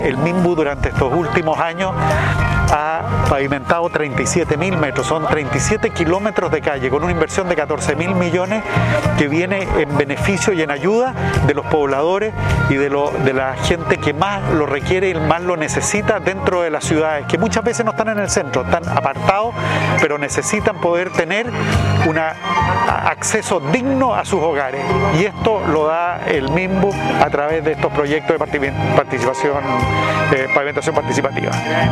El MIMBU durante estos últimos años ha pavimentado 37.000 metros, son 37 kilómetros de calle con una inversión de 14.000 millones que viene en beneficio y en ayuda de los pobladores y de la gente que más lo requiere y más lo necesita dentro de las ciudades, que muchas veces no están en el centro, están apartados, pero necesitan poder tener un acceso digno a sus hogares, y esto lo da el MIMBU a través de estos proyectos de pavimentación participativa.